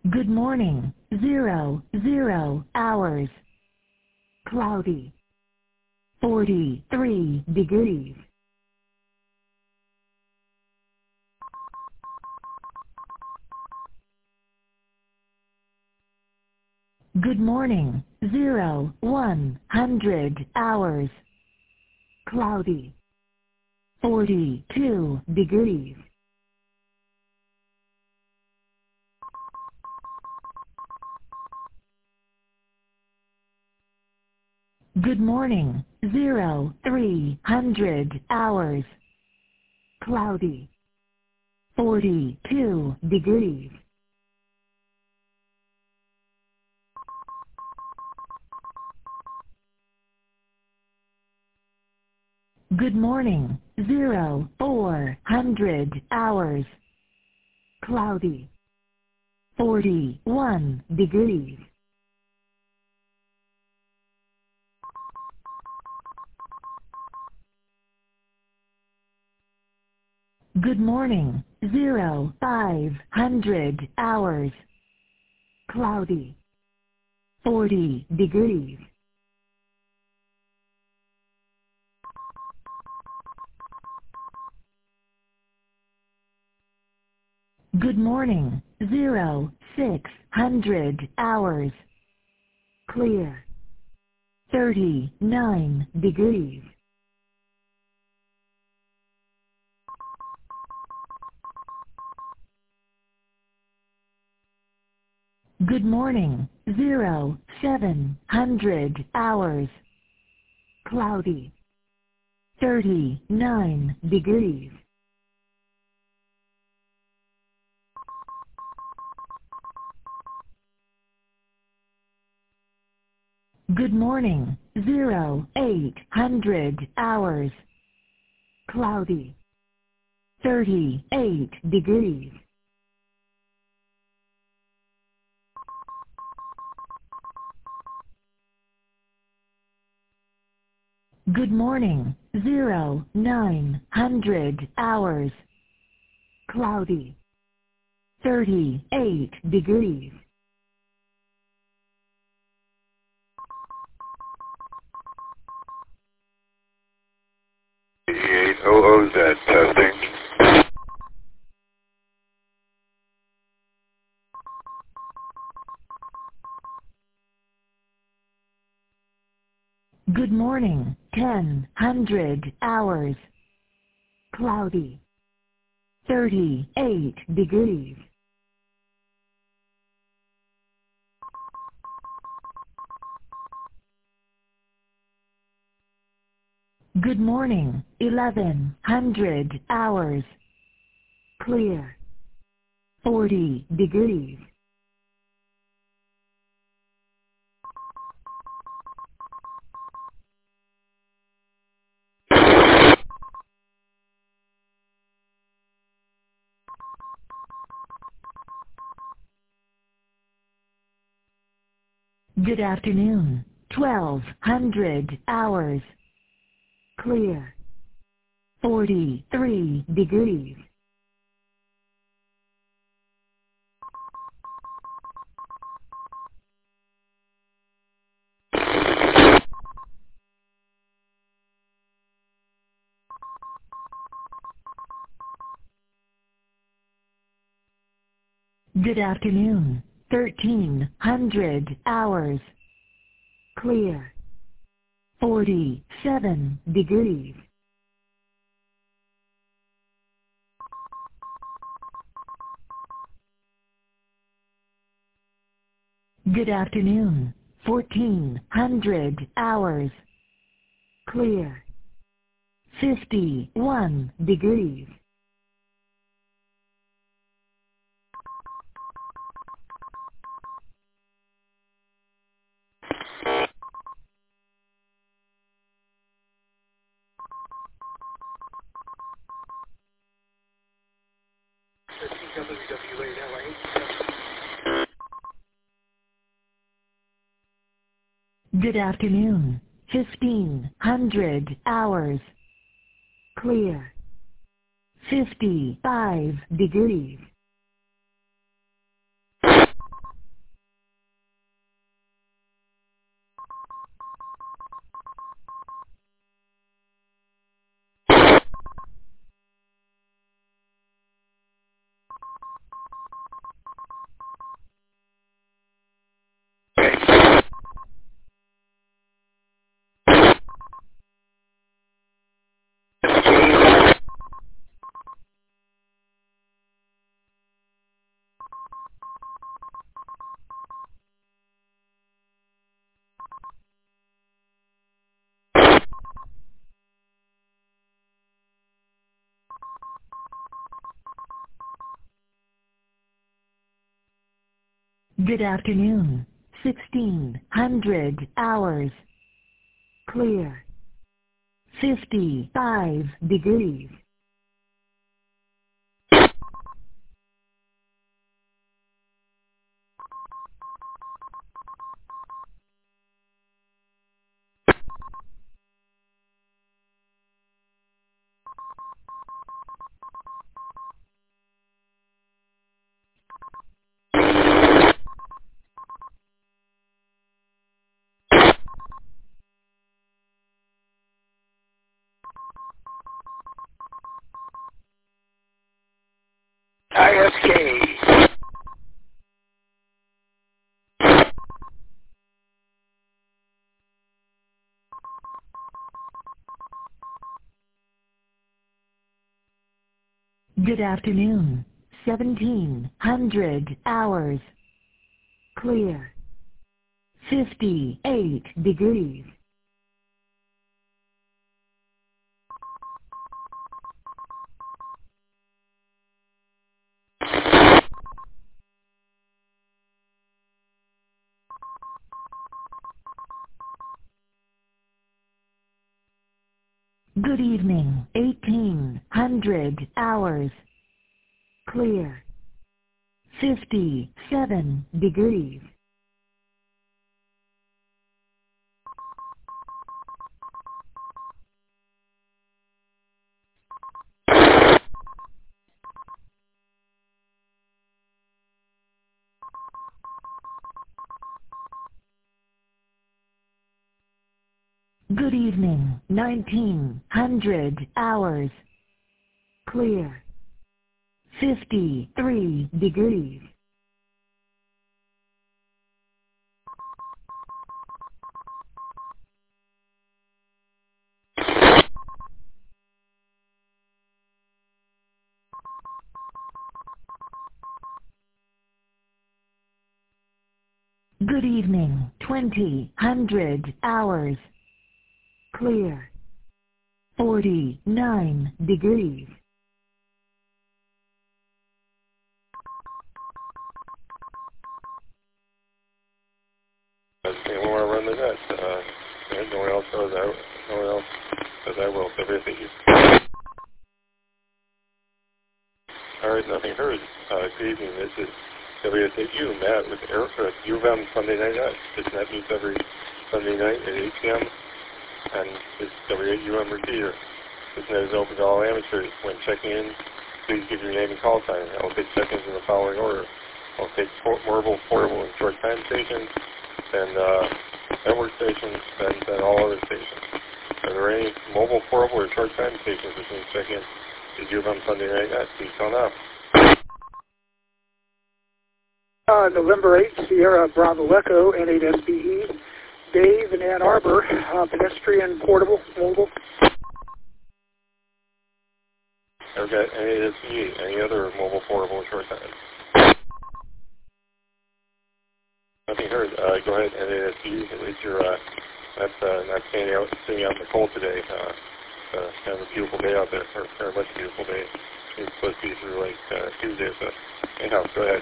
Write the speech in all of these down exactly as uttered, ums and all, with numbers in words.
Good morning. Zero, zero hours. Cloudy. forty-three degrees. Good morning. Zero, one hundred hours. Cloudy. forty-two degrees. Good morning. Zero, three hundred hours. Cloudy. forty-two degrees. Good morning. Zero, four hundred hours. Cloudy. forty-one degrees. Good morning. Zero, five hundred hours. Cloudy. forty degrees. Good morning. Zero, six hundred hours. Clear. thirty-nine degrees. Good morning. Zero, seven hundred hours. Cloudy. thirty-nine degrees. Good morning. Zero, eight hundred hours. Cloudy. thirty-eight degrees. Good morning. Zero, nine hundred hours. Cloudy. thirty-eight degrees. E eight O O Z testing. Good morning. ten hundred hours. Cloudy. thirty-eight degrees. Good morning. eleven hundred hours. Clear. forty degrees. Good afternoon. twelve hundred hours. Clear. forty-three degrees. Good afternoon. thirteen hundred hours. Clear. forty-seven degrees. Good afternoon. fourteen hundred hours. Clear. fifty-one degrees. Good afternoon. fifteen hundred hours. Clear. fifty-five degrees. Good afternoon. sixteen hundred hours. Clear. fifty-five degrees. I S K. Good afternoon. seventeen hundred hours. Clear. fifty-eight degrees. Good evening. eighteen hundred hours. Clear. fifty-seven degrees. Good evening. nineteen hundred hours. Clear. fifty-three degrees. Good evening. twenty hundred hours. Clear. forty-nine degrees. Anyone want to run the net? Uh, yeah, no one else does. I, no one else says I will. So basically, all right, nothing heard. Uh, good evening. This is W S A U, Matt with Air for U of M Sunday Night Net. This net meets every Sunday night at eight p m and this W eight U M repeater. This net is open to all amateurs. When checking in, please give your name and call sign. I will take check-ins in the following order. I will take mobile, portable, and short time stations, then uh, network stations, then, then all other stations. Are there any mobile, portable, or short time stations that need check in? Did you on Sunday Night Net? Please tell now. Uh, November eighth, Sierra Bravo Echo, N eight S B E. Dave in Ann Arbor, uh, pedestrian, portable, mobile. Ever got N eight S B E? Any other mobile, portable, or short time? Nothing heard. Uh, go ahead, N eight S B E. At least you're uh, not, uh, not standing out, sitting out in the cold today. Uh, uh, kind of a beautiful day out there, or very much a beautiful day. It's supposed to be through like uh, Tuesday, so anyhow, go ahead.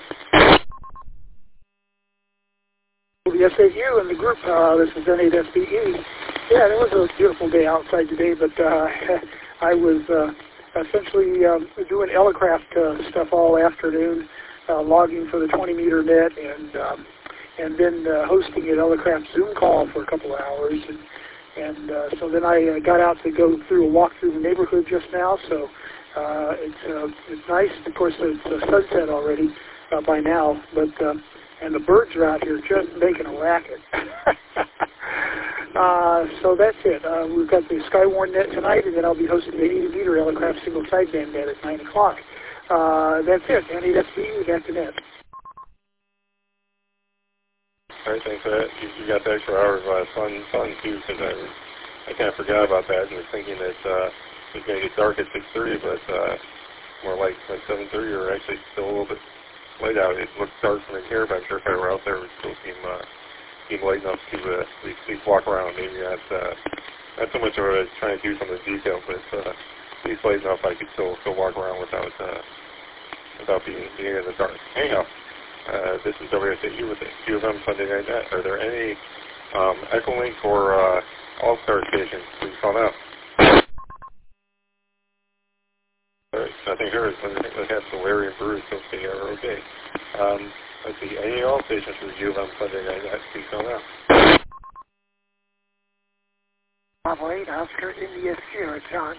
The S A U and the group, uh, this is N eight S B E. Yeah, it was a beautiful day outside today, but uh, I was uh, essentially um, doing Elecraft uh, stuff all afternoon, uh, logging for the twenty meter net, and um, and then uh, hosting an Elecraft Zoom call for a couple of hours. And, and uh, so then I uh, got out to go through a walk through the neighborhood just now, so uh, it's, uh, it's nice. Of course, it's uh, sunset already uh, by now, but... Um, and the birds are out here just making a racket. uh, so that's it. Uh, we've got the Skywarn net tonight, and then I'll be hosting the eighty meter Elecraft single sideband net at nine o'clock. Uh, that's it. N eight S B E, that's the net. All right, thanks for that. You, you got the extra hours of uh, fun, fun too, because I, I kind of forgot about that and was thinking that uh, it was going to get dark at six thirty, but uh, more like, like seven thirty, or actually still a little bit light out. It looked dark from in here, but I'm sure if I were out there, it would still seem, uh, seem light enough to uh, at least, at least walk around. Maybe not, uh, not so much of I was trying to do some of the detail, but uh, at least light enough I could still, still walk around without uh, without being, being in the dark. Anyhow, Uh, this is W S A U with the U of M Sunday Night Net. Are there any um, Echolink or uh, All-Star stations? Please call now. All right, nothing heard. Let's have the Larry and Bruce. Okay, are okay. Um, let's see, any all stations for the U of M Sunday Night Net? Please call now. Bravo eight, Oscar, India Sierra, John.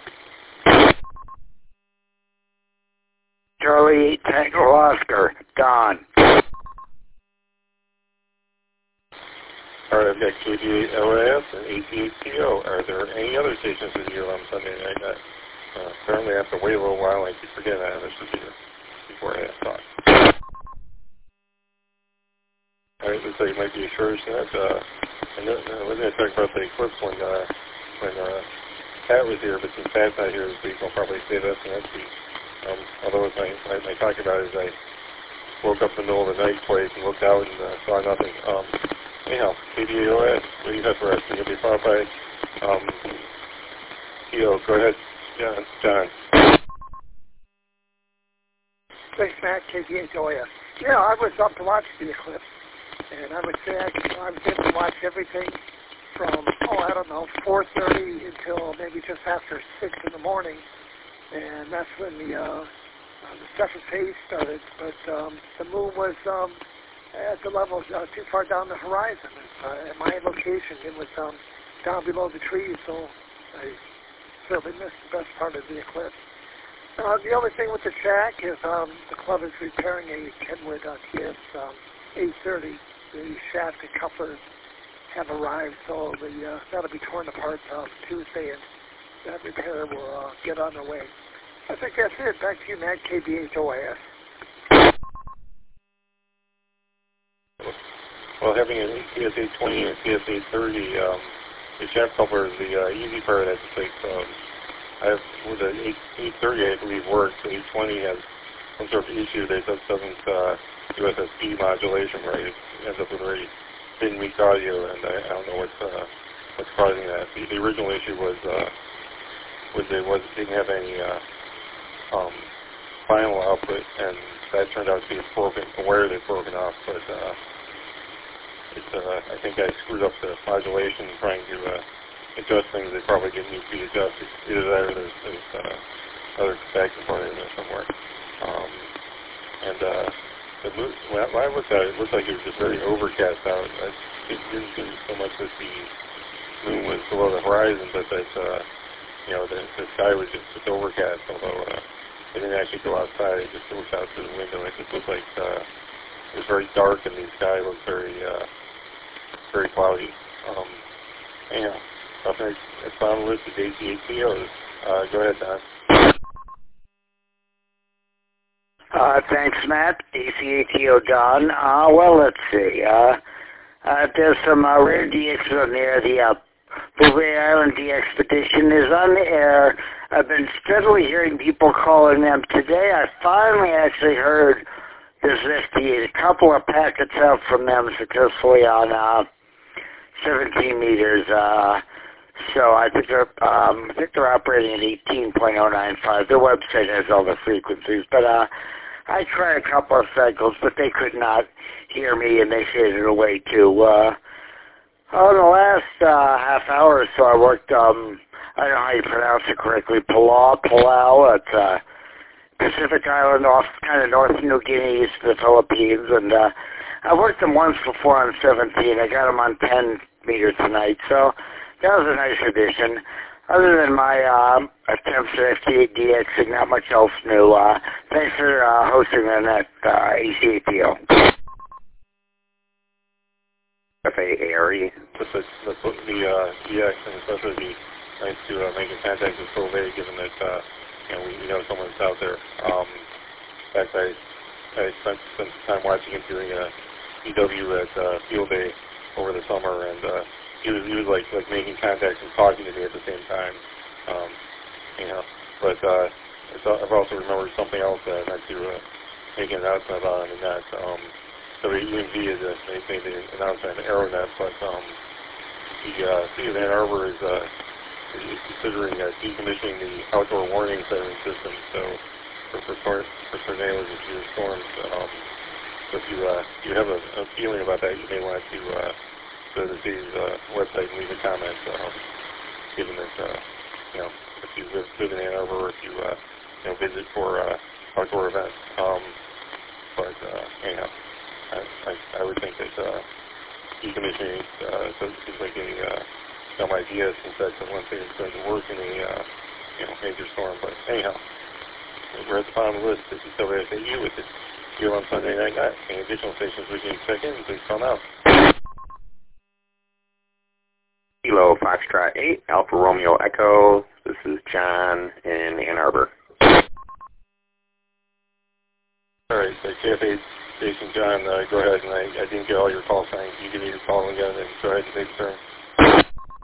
Charlie eight, Tango Oscar, Don. All right, I've got K D eight L A S and A T eight T O. Are there any other stations for the U of M Sunday Night Net? Uh, apparently I have to wait a little while. I keep forgetting that this is here before I have talk. All right, looks like it might be a shortage net. Uh, I know, I was going to talk about the eclipse when, uh, when uh, Pat was here, but since Pat's not here this week, I'll probably say that for next week. Um, although my, my, my talk about it is I woke up in the middle of the night twice and looked out and uh, saw nothing. Um, anyhow, K D A O S, what do you have for us? You're going to be followed by um, T O. Go ahead, John. John. Thanks, Matt, K D H O S. Yeah, I was up to watch the eclipse, and I would say I, could, I was able to watch everything from, oh, I don't know, four thirty until maybe just after six in the morning, and that's when the, uh, uh, the second phase started, but um, the moon was um, at the level uh, too far down the horizon. Uh, at my location, it was um, down below the trees, so I certainly missed the best part of the eclipse. Uh, the only thing with the shack is um, the club is repairing a Kenwood uh, T S um, eight thirty. The shaft and couplers have arrived, so the, uh, that'll be torn apart uh, Tuesday, and that repair will uh, get on the way. I think that's it. Back to you, Matt, K B H O S. Well, having an T S eight twenty and a T S eight thirty, um, the shaft coupler is the uh, easy part. I have to take. Um, I have with the eight thirty, I believe, works. The eight twenty has some sort of issue that just doesn't uh, do S S P modulation right. It ends up with very thin, weak audio, and I, I don't know what's uh, what's causing that. The, the original issue was uh, was it was didn't have any uh, um, final output, and that turned out to be a broken a wire that's broken off. But uh, it's uh, I think I screwed up the modulation trying to. Uh, adjust things that probably didn't need to be adjusted. Either that or there's, there's uh, other back component in there somewhere. Um, and uh, the moon, when, I, when I looked at it, it looked like it was just very overcast out. I, it didn't seem so much that the moon was below the horizon, but that uh, you know the, the sky was just, just overcast. Although uh, I didn't actually go outside, I just looked out through the window. It just looked like uh, it was very dark, and the sky looked very uh, very cloudy. Um, anyhow. Okay, it's on the list of A T eight T Os. Uh, go ahead, Don. Uh, thanks, Matt. A C A T O Don. Uh, well, let's see. Uh, uh, there's some uh, rare D Xs on the air. The uh, Bouvet Island D Expedition is on the air. I've been steadily hearing people calling them. Today, I finally actually heard there's a couple of packets out from them successfully on uh, seventeen meters. Uh, So I think they're um, I think they're operating at eighteen point oh nine five. Their website has all the frequencies, but uh, I tried a couple of cycles, but they could not hear me, and they faded away too. Uh, oh, the last uh, half hour or so, I worked. Um, I don't know how you pronounce it correctly. Palau, Palau, at uh, Pacific Island, off kind of North New Guinea, east of the Philippines, and uh, I worked them once before on seventeen. I got them on ten meters tonight, so. That was a nice addition. Other than my uh, attempts at F T eight D X, not much else new. Uh, thanks for uh, hosting on that uh, A C A T O. F A Airy. Just the, the, the uh, D X, and especially the nice to uh, make contact with Bouvet, given that uh, you know we, we know someone's out there. Um, in fact, I I spent, spent some time watching him doing a E W at uh, Field Day over the summer, and uh, he was he was like like making contact and talking to me at the same time, um, you know. But uh, I've also remembered something else that I meant to uh, make an announcement about on the net. Um, so E M V is a, they made the announcement on AeroNet, but um, the uh, City of Ann Arbor is, uh, is considering uh, decommissioning the outdoor warning siren system. So for for, tor- for tornadoes and severe storms, um, So if you uh, you have a, a feeling about that, you may want to uh, go to the city's uh, website and leave a comment, um, given that uh, you know if you live, live in Ann Arbor or if you uh, you know visit for uh, outdoor events. Um, but uh, anyhow, I, I, I would think that uh, decommissioning uh, doesn't seem like any uh, dumb idea, since that's the one thing that's going to work in a uh, you know major storm. But anyhow, we're at the bottom of the list. This is W S A U with it. Here on Sunday Night Night. Any additional stations we can check in, please call now. Kilo Foxtrot eight, Alpha Romeo Echo. This is John in Ann Arbor. All right, so K F eight station, John, uh, go ahead. And I, I didn't get all your call signs. You can either call again and go ahead and take a turn.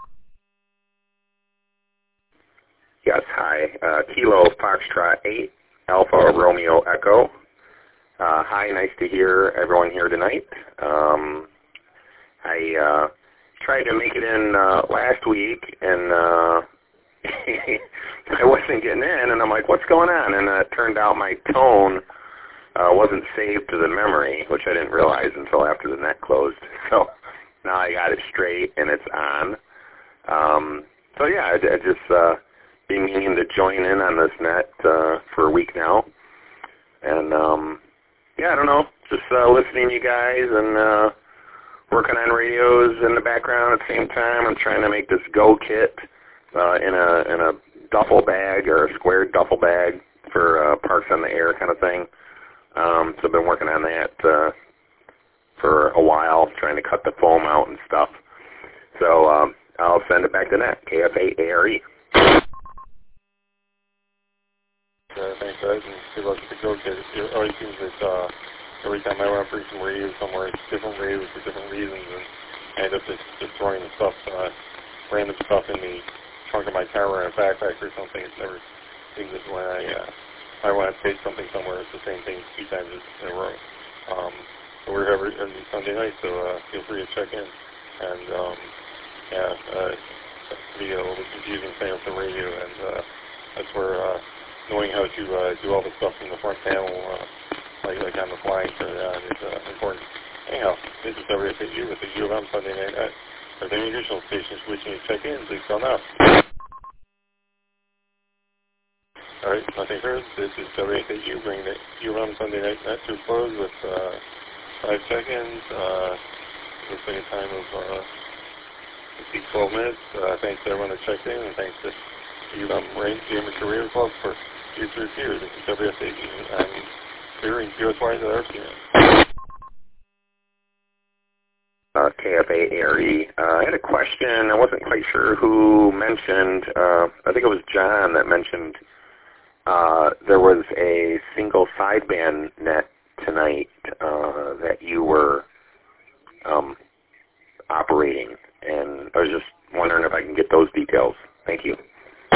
Yes, hi. Uh, Kilo Foxtrot eight, Alpha Romeo Echo. Uh, hi, nice to hear everyone here tonight. Um, I uh, tried to make it in uh, last week, and uh, I wasn't getting in, and I'm like, what's going on? And uh, it turned out my tone uh, wasn't saved to the memory, which I didn't realize until after the net closed. So now I got it straight, and it's on. Um, so yeah, I, I just uh, been meaning to join in on this net uh, for a week now, and um, yeah, I don't know, just uh, listening to you guys and uh, working on radios in the background at the same time. I'm trying to make this Go kit uh, in a in a duffel bag or a square duffel bag for uh, Parks on the Air kind of thing. Um, so I've been working on that uh, for a while, trying to cut the foam out and stuff. So um, I'll send it back to net, K F eight A R E. Uh, thanks, guys, and good luck with the Go kit. It always seems that uh, every time I want to bring some radios somewhere, it's different radios for different reasons, and I end up just, just throwing the stuff, uh, random stuff in the trunk of my car or in a backpack or something. It never seems that when I, uh, I want to take something somewhere, it's the same thing two times in a row. Um, but we're every, every Sunday night, so uh, feel free to check in. And um, yeah, uh, it can be a little bit confusing setting up the radio, and uh, that's where uh, knowing how to uh, do all the stuff from the front panel, uh, like like on the flying turn on, is uh, important. Anyhow, this is W S A U with the U of M Sunday Night Night. Are there any additional stations wishing to check in? Please call now. All right, nothing heard. This is W S A U bringing the U of M Sunday Night Night to a close with uh, five seconds. Uh, looks like a time of uh, twelve minutes. Uh, thanks to everyone that checked in, and thanks to U of M Amateur Radio Club for you through here. This is W S A U. I'm clearing U S wide at R P M. Uh, K F A A R E. Uh, I had a question. I wasn't quite sure who mentioned. Uh, I think it was John that mentioned uh, there was a single sideband net tonight uh, that you were um, operating, and I was just wondering if I can get those details. Thank you.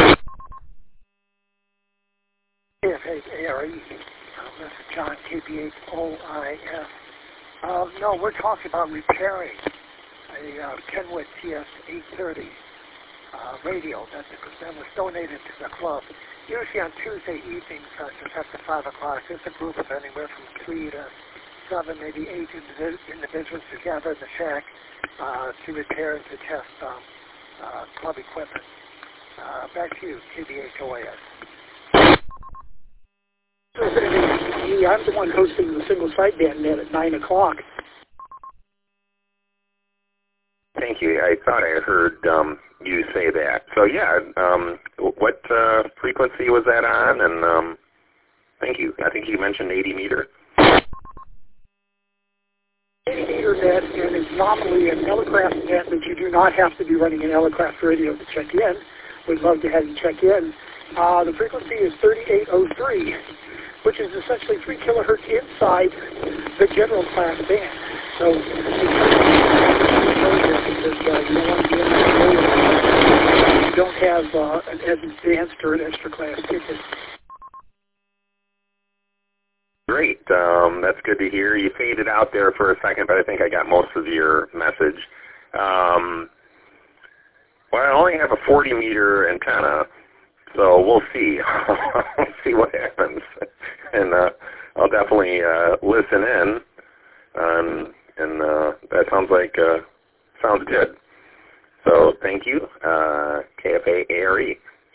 K F A A R E. Um, this is John, K B eight O I F. Um, no, we're talking about repairing a uh, Kenwood T S eight thirty uh, radio that, that was donated to the club. Usually on Tuesday evenings, uh, just after five o'clock, there's a group of anywhere from three to seven, maybe eight individ- individuals together in the shack uh, to repair and to test um, uh, club equipment. Uh, back to you, K B eight O I F. I'm the one hosting the single sideband net at nine o'clock. Thank you. I thought I heard um, you say that. So yeah, um, what uh, frequency was that on? And um, thank you. I think you mentioned eighty meter. eighty meter net, and it's nominally an Elecraft net, but you do not have to be running an Elecraft radio to check in. We'd love to have you check in. Uh, the frequency is thirty-eight oh three, which is essentially three kilohertz inside the general class band. So because uh, you don't want to be in that radio, you don't have uh, an advanced or an extra class ticket. Great. Um, that's good to hear. You faded out there for a second, but I think I got most of your message. Um, well, I only have a forty meter antenna, so we'll see. We'll see what happens. And uh, I'll definitely uh, listen in. Um, and uh, that sounds like uh, sounds good. So thank you, uh, K F A A R E.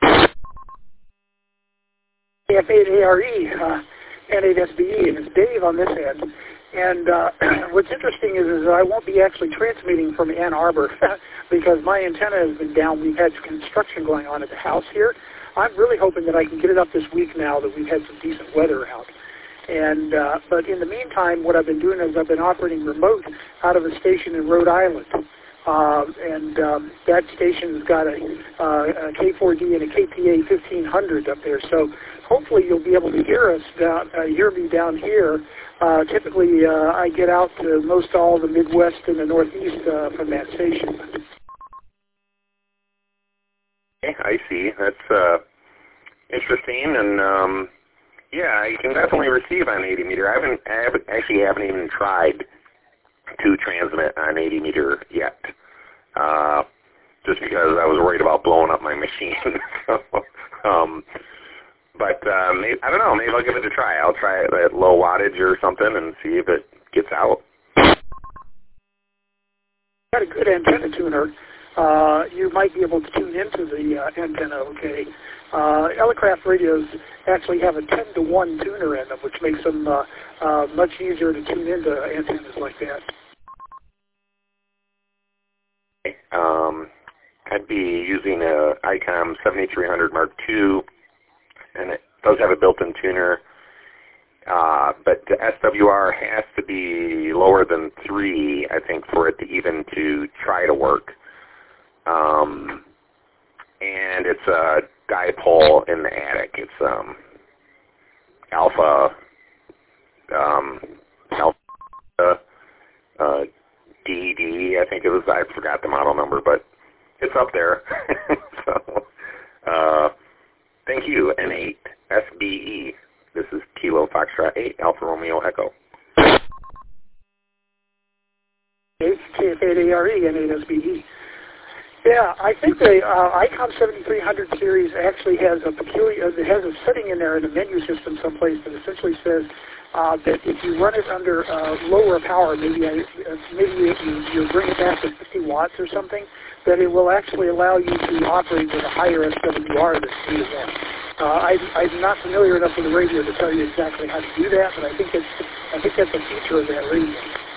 K F A A R E, uh, N eight S B E, and it's Dave on this end. And uh, what's interesting is, is that I won't be actually transmitting from Ann Arbor because my antenna has been down. We've had construction going on at the house here. I'm really hoping that I can get it up this week now that we've had some decent weather out. And uh, but in the meantime, what I've been doing is I've been operating remote out of a station in Rhode Island. Uh, and um, that station's got a, uh, a K four D and a K P A fifteen hundred up there. So hopefully you'll be able to hear us down, uh, hear me down here. Uh, typically, uh, I get out to most all the Midwest and the Northeast uh, from that station. Okay, I see. That's uh, interesting, and um, yeah, you can definitely receive on eighty meter. I haven't, I haven't actually haven't even tried to transmit on eighty meter yet, uh, just because I was worried about blowing up my machine. so, um, but uh, maybe, I don't know. Maybe I'll give it a try. I'll try it at low wattage or something and see if it gets out. Got a good antenna tuner. Uh, you might be able to tune into the uh, antenna. Okay. Uh, Elecraft radios actually have a ten to one tuner in them, which makes them uh, uh, much easier to tune into antennas like that. Um, I'd be using a ICOM seventy-three hundred Mark two, and it does have a built-in tuner, uh, but the S W R has to be lower than three, I think, for it to even to try to work. Um, and it's a dipole in the attic. It's um, alpha, um, alpha uh, D D, I think it was. I forgot the model number, but it's up there. so, uh, thank you, N eight S B E. This is Kilo Foxtrot eight, Alpha Romeo Echo. K F A A R E, N eight S B E. Yeah, I think the uh, ICOM seventy-three hundred series actually has a peculiar, it has a setting in there in the menu system someplace that essentially says uh, that if you run it under uh, lower power, maybe I, uh, maybe you, you bring it back to fifty watts or something, that it will actually allow you to operate with a higher S W R than three to one. Uh, I, I'm not familiar enough with the radio to tell you exactly how to do that, but I think it's, I think that's a feature of that radio.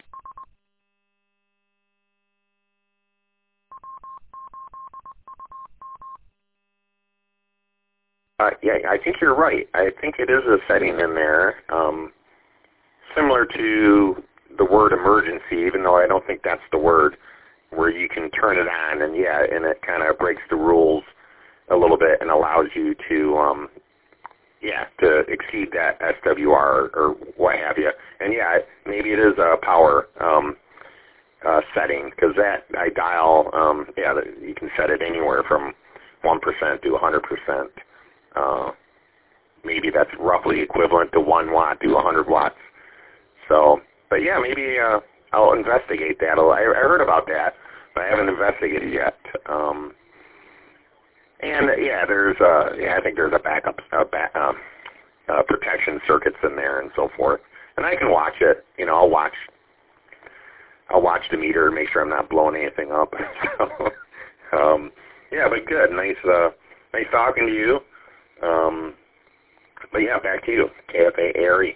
Uh, yeah, I think you're right. I think it is a setting in there, um, similar to the word emergency, even though I don't think that's the word, where you can turn it on, and yeah, and it kind of breaks the rules a little bit and allows you to, um, yeah, to exceed that S W R or what have you. And yeah, maybe it is a power um, uh, setting, because that I dial, um, yeah, you can set it anywhere from one percent to one hundred percent. Uh, maybe that's roughly equivalent to one watt to one hundred watts. So, but yeah, maybe uh, I'll investigate that. I, I heard about that, but I haven't investigated yet. Um, and yeah, there's uh, yeah, I think there's a backup uh, back, um, uh, protection circuits in there and so forth. And I can watch it. You know, I'll watch. I'll watch the meter, make sure I'm not blowing anything up. so, um, yeah, but good, nice, uh, nice talking to you. Um, but yeah, back to you, K F A A R E.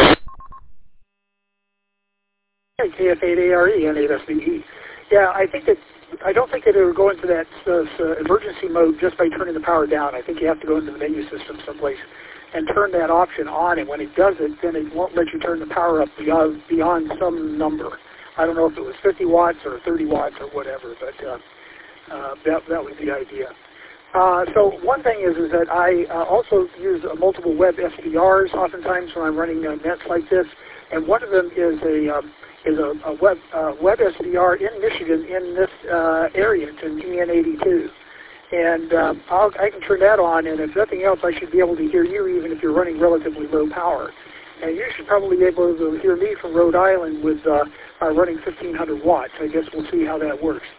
K F A A R E, N eight S B E. Yeah, I think that I don't think that it will go into that uh, emergency mode just by turning the power down. I think you have to go into the menu system someplace and turn that option on. And when it does it, then it won't let you turn the power up beyond beyond some number. I don't know if it was fifty watts or thirty watts or whatever, but uh, uh, that that was the idea. Uh, so one thing is is that I uh, also use uh, multiple web S D Rs oftentimes when I'm running uh, nets like this, and one of them is a um, is a, a web uh, web S D R in Michigan in this uh, area. It's in E N eighty-two, and um, I'll, I can turn that on, and if nothing else, I should be able to hear you even if you're running relatively low power. And you should probably be able to hear me from Rhode Island with uh, uh, running fifteen hundred watts. I guess we'll see how that works.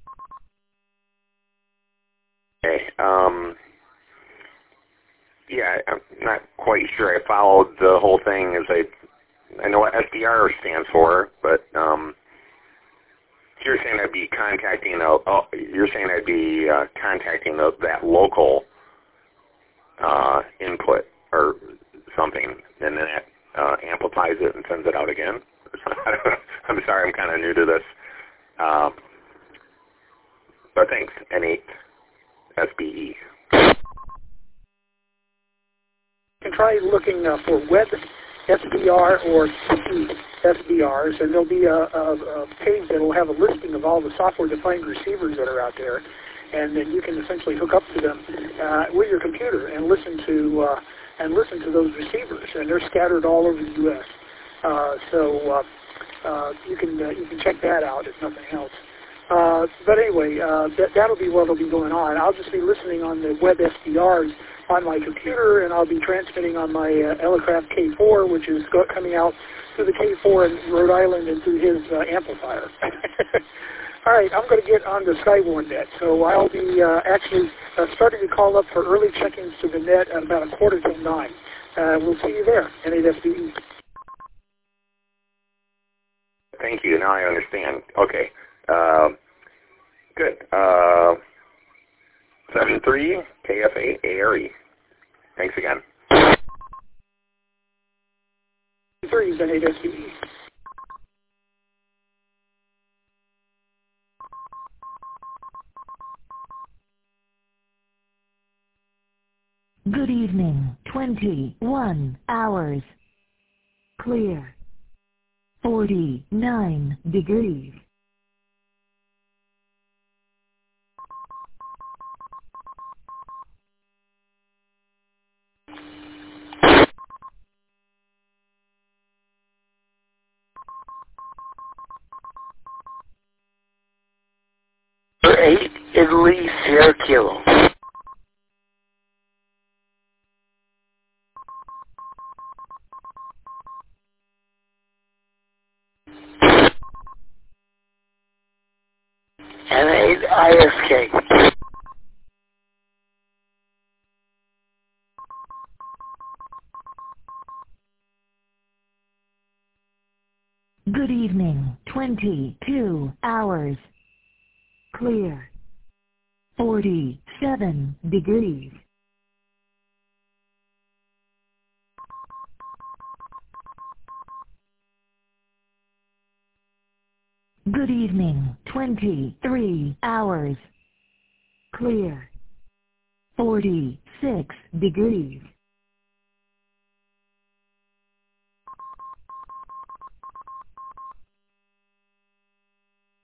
Okay. Um, yeah, I'm not quite sure I followed the whole thing as I I know what S D R stands for, but um, you're saying I'd be contacting a, oh, you're saying I'd be uh, contacting the, that local uh, input or something, and then that uh, amplifies it and sends it out again. I'm sorry, I'm kind of new to this. Uh, but thanks, N eight S B E. You can try looking uh, for web S D R or T P S D Rs, and there'll be a, a, a page that will have a listing of all the software-defined receivers that are out there, and then you can essentially hook up to them uh, with your computer and listen to uh, and listen to those receivers, and they're scattered all over the U S Uh, so uh, uh, you can uh, you can check that out if nothing else. Uh, but anyway, uh, that, that'll be what'll be going on. I'll just be listening on the web S D Rs on my computer, and I'll be transmitting on my uh, Elecraft K four, which is go- coming out through the K four in Rhode Island and through his uh, amplifier. All right, I'm going to get on the Skywarn net, so I'll be uh, actually uh, starting to call up for early check-ins to the net at about a quarter till nine. Uh, we'll see you there, N eight S B E. Thank you. Now I understand. Okay. Uh, good. Uh, seven three K F A A R E. Thanks again. three is N eight S B E. Good evening, twenty-one hours. Clear. forty-nine degrees. eight Italy Sierra Kilo. N eight I S K. Good evening, twenty-two hours. Clear. forty-seven degrees. Good evening, twenty-three hours. Clear. forty-six degrees.